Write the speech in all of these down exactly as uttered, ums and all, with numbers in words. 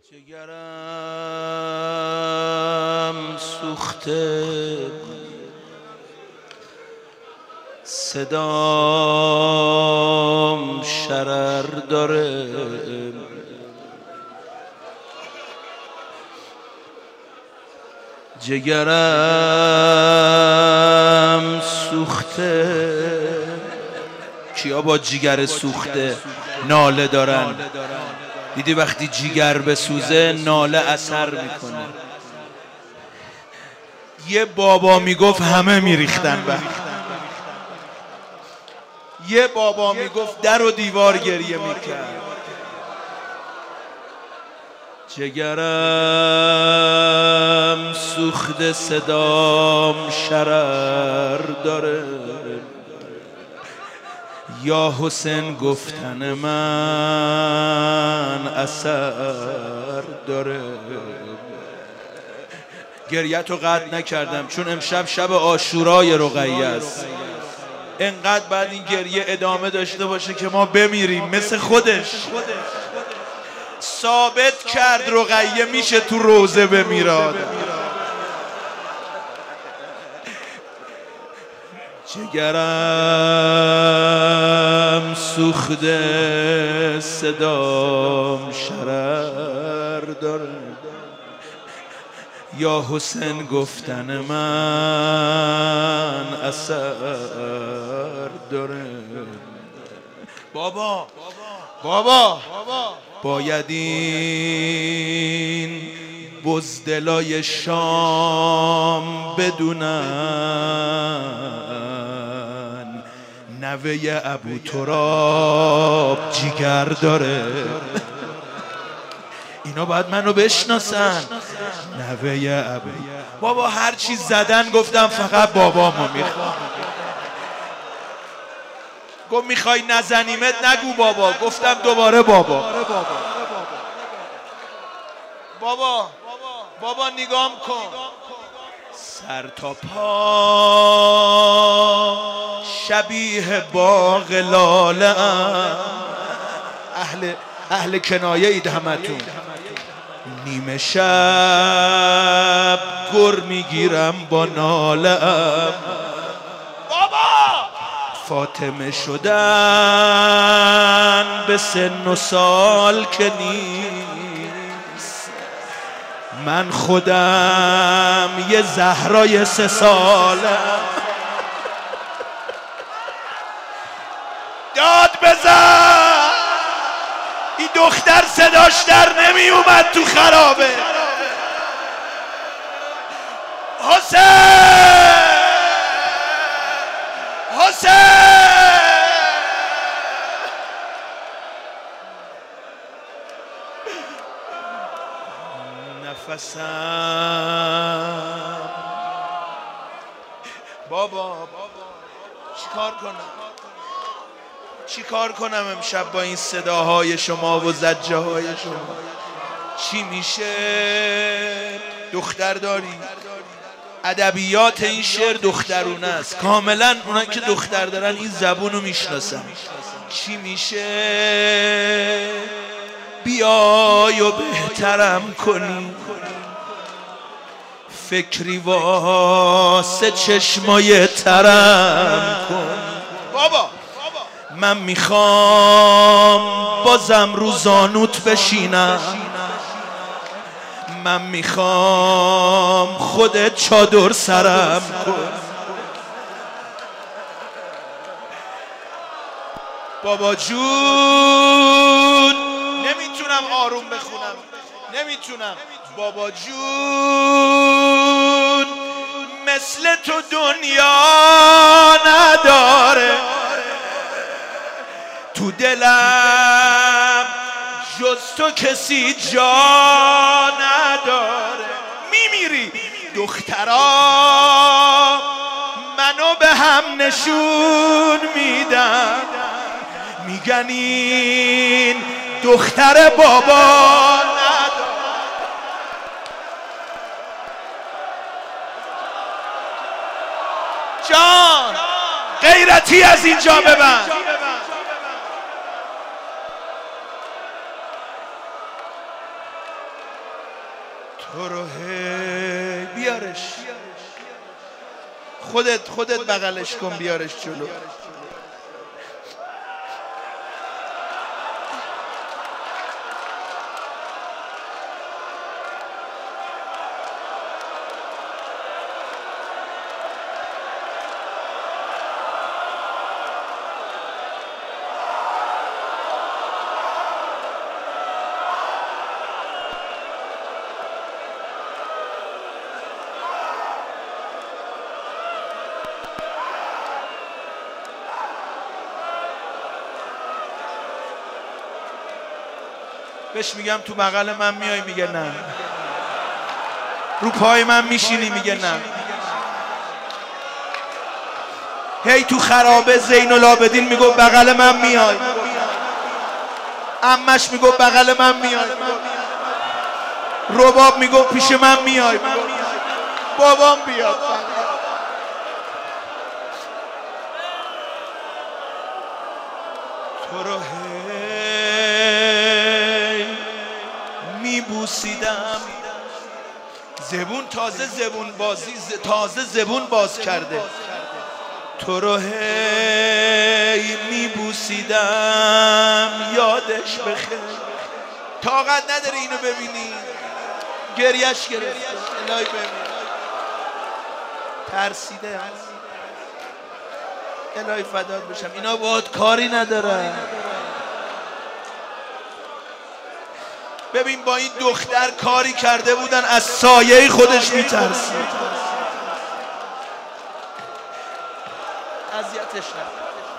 جگرم سوخته، صدام شرر داره، جگرم سوخته. کیا با جگر سوخته ناله دارن؟ دیدی وقتی جگر بسوزه ناله اثر میکنه. یه بابا میگفت همه میریختن وقت. یه بابا میگفت در و دیوار گریه میکرد. جگرم سوخته، صدام شرر داره، یا حسین گفتن من اثر داره. گریت رو قطع نکردم چون امشب شب عاشورای رقیه است. انقدر بعد این گریه ادامه داشته باشه که ما بمیریم مثل خودش. ثابت کرد رقیه میشه تو روزه بمیراد. جگرم سوخته، صدام شرر داره، یا حسین گفتن من اثر داره. بابا بابا باید این بزدلای شام بدونن نوه ابو تراب جیگر داره. اینا باید منو بشناسن. نوه ابو بابا هر چی زدن گفتم فقط بابامو میخوام. گفت میخوای نزنیمت نگو بابا. گفتم دوباره بابا. بابا بابا نگام کن، سر تا پا شبیه باغ لاله ام. اهل اهل کنایه اید همتون. نیمه شب گر میگیرم با ناله ام. بابا فاطمه شدن به سن و سال که نیست، من خودم یه زهرای سه سالم. داد بزن، این دختر صداش در نمی اومد تو خرابه. حسین حسین نفسم. بابا چیکار کنم؟ چیکار کنم امشب با این صداهای شما و زجه های شما؟ چی میشه؟ دختر داری؟ ادبیات این شعر دخترونه است کاملا. اونا که دختر دارن این زبون رو میشناسن. چی میشه؟ بیای و بهترم کنی، فکری واسه چشمای ترم کن. بابا من میخوام بازم رو زانوت بشینم، من میخوام خودت چادر سرم کن. بابا جون نمیتونم آروم بخونم، نمیتونم. بابا جون مثل تو دنیا نداره، تو دلم جز تو کسی جا نداره. میمیری دخترا منو به هم نشون میدن، میگن این دختر بابا نداره. جان غیرتی از اینجا ببند. تو رو هی بیارش، خودت خودت بغلش کن بیارش جلو. بهش میگم تو بغل من میای، میگه نه. رو پای من میشینی، میگه نه. هی تو خرابه زین العابدین میگو بغل من میای، عمش میگو بغل من میای، رباب میگو پیش من میای، بابام بیاد. تو رو میبوسیدم، زبون تازه زبون بازی تازه زبون باز کرده. تو رو هی میبوسیدم یادش بخیر. طاقت نداره اینو ببینی، گریش گرفت. الهی ببین ترسیده. الهی فدات بشم، اینا باهات کاری ندارن. ببین با این دختر کاری کرده بودن از سایه خودش میترسید. اذیتش نکن،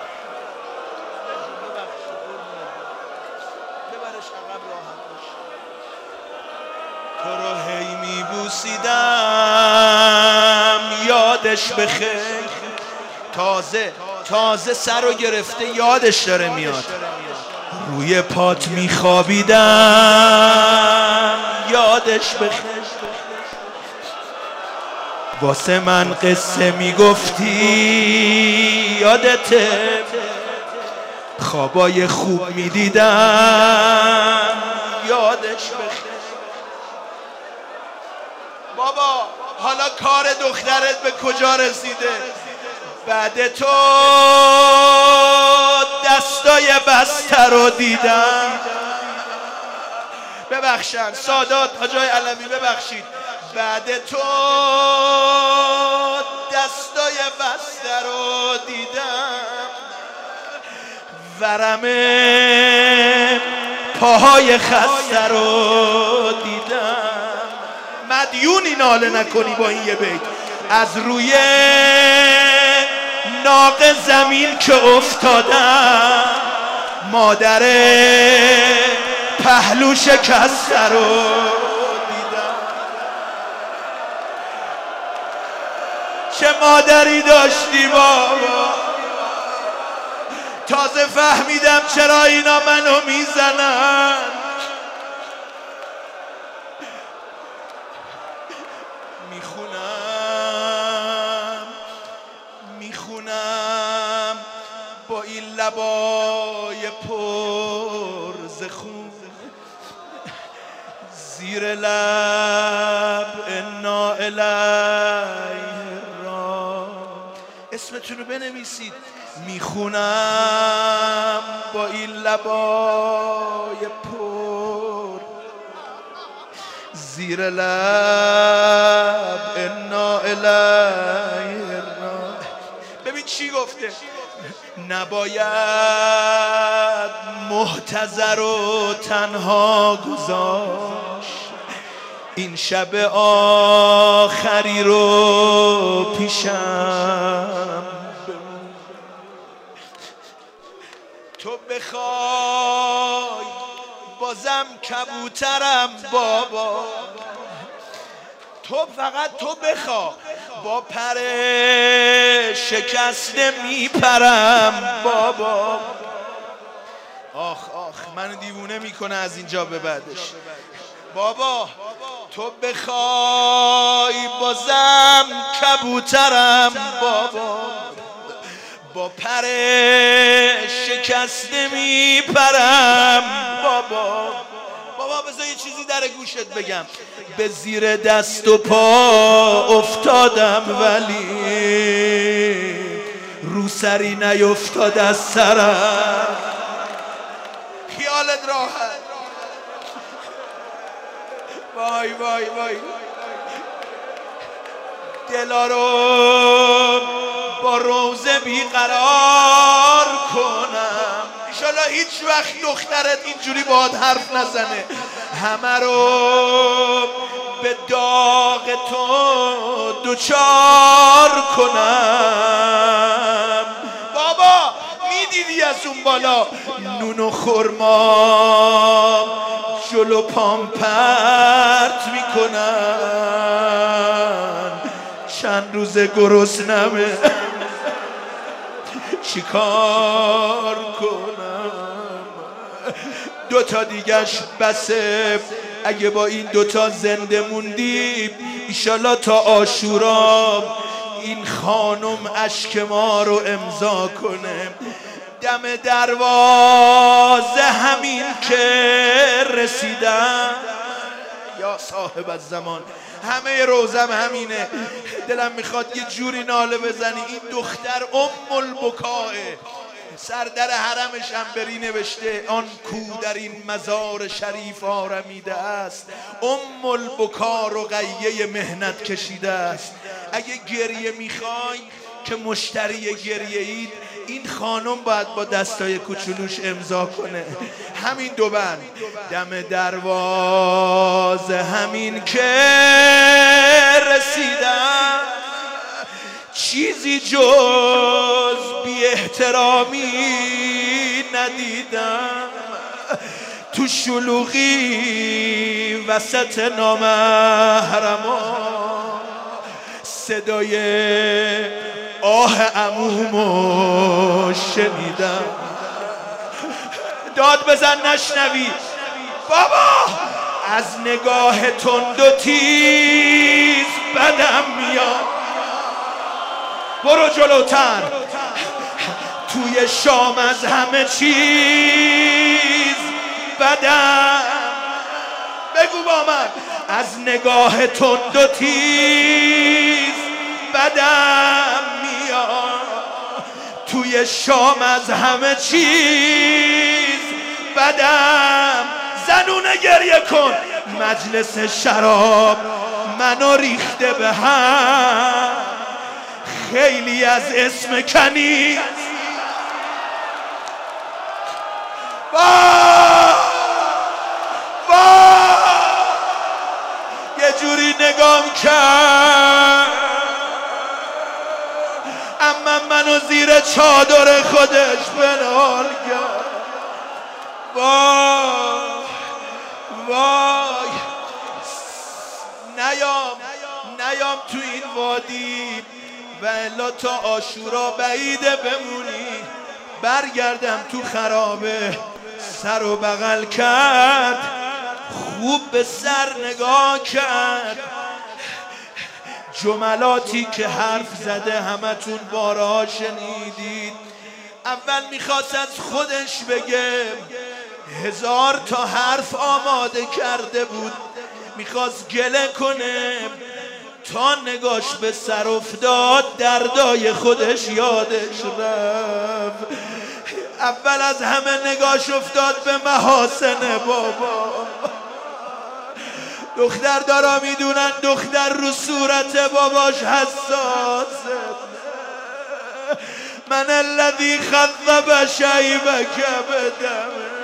ببرش عقب راحت باش. تو رو هی میبوسیدم یادش بخیر. تازه تازه سر رو گرفته یادش داره میاد. روی پات میخوابیدم یادش بخیر. واسه من قصه میگفتی یادته. خوابای خوب میدیدم یادش بخیر. بابا حالا کار دخترت به کجا رسیده؟ بعد تو دستای بسته رو دیدم. ببخشن سادات حاجای علمی ببخشید. بعد تو دستای بسته رو دیدم، ورم پاهای خسته رو دیدم. مدیونی ناله نکنی با این یه بیت. از روی ناق زمین که افتادم، مادر پهلو شکسته رو دیدم. چه مادری داشتی بابا. تازه فهمیدم چرا اینا منو میزنن. میخونم میخونم با این لبای پر ز خون، زیر لب انا الیه را. اسمتون رو بنویسید. میخونم با این لبای پر، زیر لب انا الیه را. ببین چی گفته. نباید محتضر و تنها گذاشت، این شب آخری رو پیشم. تو بخوای بازم کبوترم بابا. تو فقط تو بخوا، با پر شکسته میپرم بابا. آخ آخ من دیوونه میکنه از اینجا به بعدش. بابا تو بخوای بازم کبوترم بابا، با پر شکسته میپرم بابا. بابا بذار یه چیزی در گوشت بگم. به زیر دست و پا افتادم ولی رو سری نیفتاد از سرم. خیالت راحت. وای وای وای دلا رو با روزه بیقرار کنم. انشالله هیچ وقت دخترت اینجوری باهات حرف نزنه. همه رو به داغ تو دوچار کنم. بابا میدیدی از اون بالا نون و خرما جلو پام پرت میکنن. چند روز گرسنمه چیکار کنم؟ دوتا دیگش بسه. اگه با این دوتا زنده موندیم ایشالله تا عاشورا این خانم اشک ما رو امضا کنه. دم دروازه همین که رسیدم یا صاحب الزمان، همه روزم همینه. دلم میخواد یه جوری ناله بزنی این دختر ام البکاه. سر در حرمش هم بری نوشته آن کو در این مزار شریف آرمیده است. ام البکا رقیه مهنت کشیده است. اگه گریه میخوای که مشتری گریه اید این خانم باید با دستای کوچولوش امضا کنه. همین دو بند دم دروازه همین که رسیدم چیزی جز بی احترامی ندیدم. تو شلوغی وسط نامحرما صدای آه عمومو شنیدم. داد بزن نشنوی بابا. از نگاه تند و تیز بدم میاد. برو جلوتر. توی شام از همه چیز بدم. بگو با من. از نگاه تند و تیز بدم میاد. توی شام از همه چیز بدم. زنونه گریه کن. مجلس شراب منو ریخته به هم. خیلی از اسم کنی وای وای یه جوری نگام کرد اما منو زیر چادر خودش بنال کرد. وای وای نیام نیام تو این وادی و الا تا عاشورا بعیده بمونی. برگردم تو خرابه. سر و بغل کرد خوب به سر نگاه کرد. جملاتی که حرف زده همتون بارها شنیدید. اول میخواست از خودش بگه. هزار تا حرف آماده کرده بود. میخواست گله کنه. تا نگاش به سر افتاد دردای خودش یادش رفت. اول از همه نگاش افتاد به محاسن بابا. دختر دارا میدونن دختر رو صورت باباش حساسه. من الذی خذب شیبک بدمه.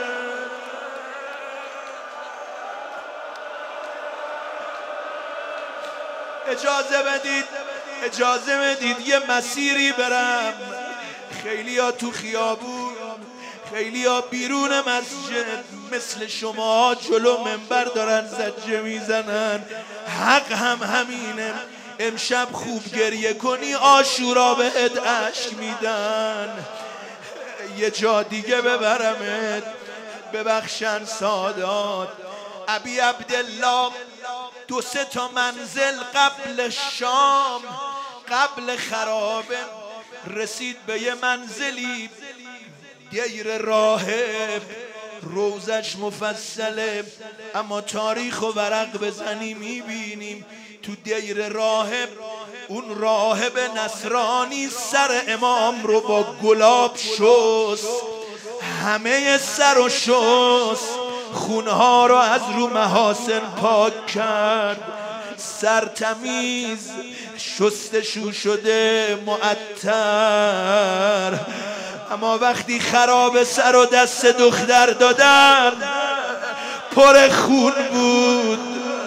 اجازه بدید اجازه بدید یه مسیری برم. خیلی ها تو خیابون، خیلی ها بیرون مسجد مثل شما جلو منبر دارن زجه میزنن. حق هم همینه. امشب خوب گریه کنی عاشورا بهت اشک میدن. یه جا دیگه ببرمت. ببخشن سادات. ابی عبدالله دو سه تا منزل قبل شام قبل خرابه رسید به یه منزلی. دیر راهب روزش مفصله، اما تاریخ و ورق بزنی میبینیم تو دیر راهب اون راهب نصرانی سر امام رو با گلاب شست، همه سر و شست، خونها رو از رو محاسن پاک کرد، سر تمیز شستشو شده معطر. اما وقتی خراب سر و دست دختر دادن پر خون بود.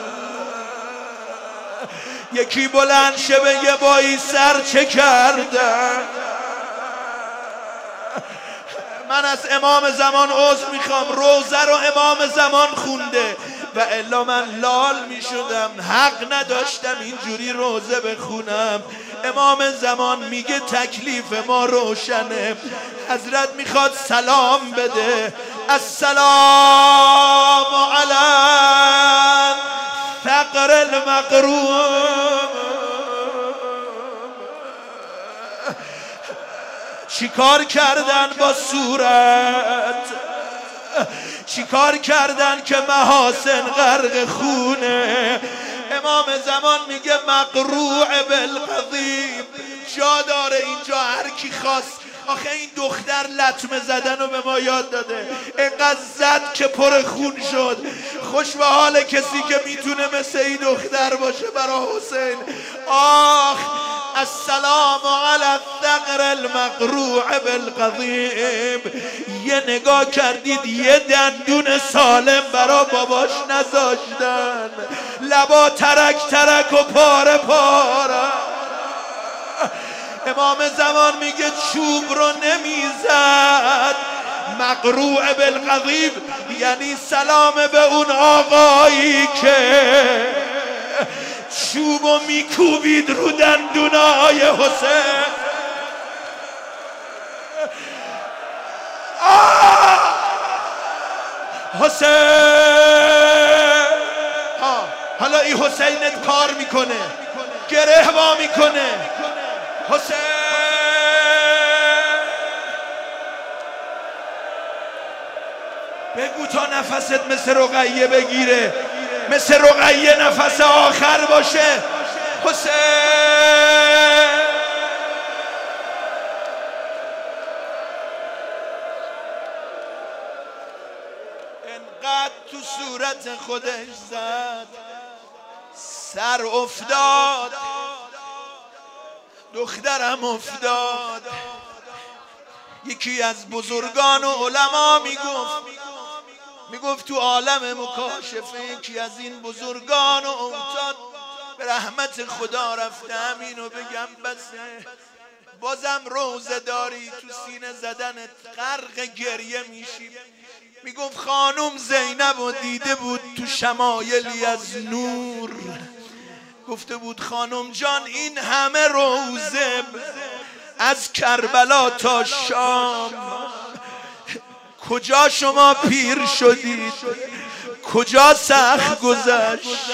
یکی بلند شه بگه با این سر چه کردن؟ من از امام زمان عذر میخوام، روزه رو امام زمان خونده و الا من لال میشدم، حق نداشتم اینجوری روزه بخونم. امام زمان میگه تکلیف ما روشنه، حضرت میخواد سلام بده، السلام علی ثغر المقروم. چیکار کردن با صورت؟ چیکار کردن که محاسن غرق خونه؟ امام زمان میگه مقروع بالقضیب. جا داره اینجا هر کی خواست. آخه این دختر لطمه زدن رو به ما یاد داده، اینقدر زد که پر خون شد. خوش به حال کسی که میتونه مثل این دختر باشه برای حسین. آخ السلام علی الثغر المقروع بالقضیب. یه نگاه کردید یه دندون سالم برا باباش نذاشتن، لبا ترک ترک و پاره پاره. امام زمان میگه چوب رو نمیزد. مقروع بالقضیب یعنی سلام به اون آقایی که چوبو میکوبید رو دندونای حسین. آه حسین. آه حالا این حسینت کار میکنه، گره وا میکنه. حسین بگو تا نفست مثل رقیه بگیره، مثل رقیه نفس آخر باشه. حسین انقدر تو صورت خودش زد، سر افتاد، دخترم افتاد. یکی از بزرگان و علما میگفت میگفت تو عالم مکاشفه یکی از این بزرگان و اوتاد به رحمت خدا رفتم اینو بگم بسه، بازم روزه داری تو سینه زدنت غرق گریه میشی. میگفت خانم زینب و دیده بود تو شمایلی از نور، گفته بود خانم جان این همه روزه از کربلا تا شام کجا شما پیر شدید؟ کجا سخت گذشت؟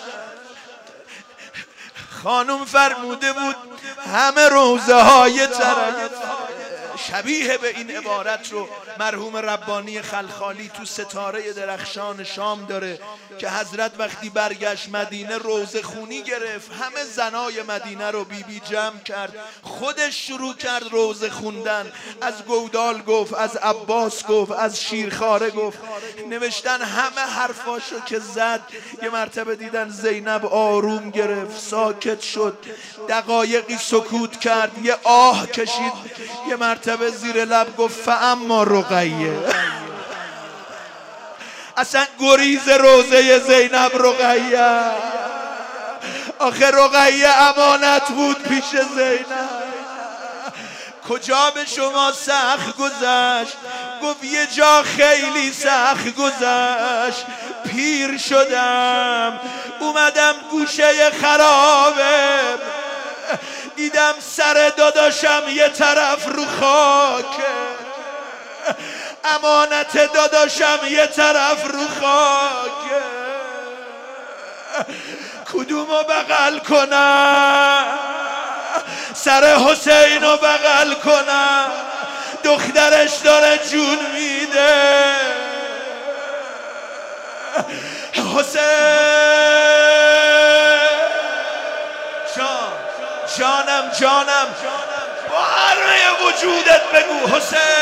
خانم فرموده بود همه روزه های ترک. شبیه به این عبارت رو مرحوم ربانی خلخالی تو ستاره درخشان شام داره که حضرت وقتی برگشت مدینه روزه خونی گرفت، همه زنای مدینه رو بی بی جمع کرد، خودش شروع کرد روزه خوندن. از گودال گفت، از عباس گفت، از شیرخواره گفت، نوشتن همه حرفاشو که زد. یه مرتبه دیدن زینب آروم گرفت، ساکت شد، دقایقی سکوت کرد، یه آه کشید، یه مرتبه به زیر لب گفت فاما رقیه. اصلا گریز روزه زینب رقیه. آخه رقیه امانت بود پیش زینب. کجا به شما سخت گذشت؟ گفت یه جا خیلی سخت گذشت، پیر شدم اومدم گوشه خرابه، دیدم سر داداشم یه طرف رو خاکه، امانت داداشم یه طرف رو خاکه، کدومو بغل کنم؟ سر حسین رو بغل کنم، دخترش داره جون میده. حسین جان، جانم جانم با همه وجودت بگو حسین.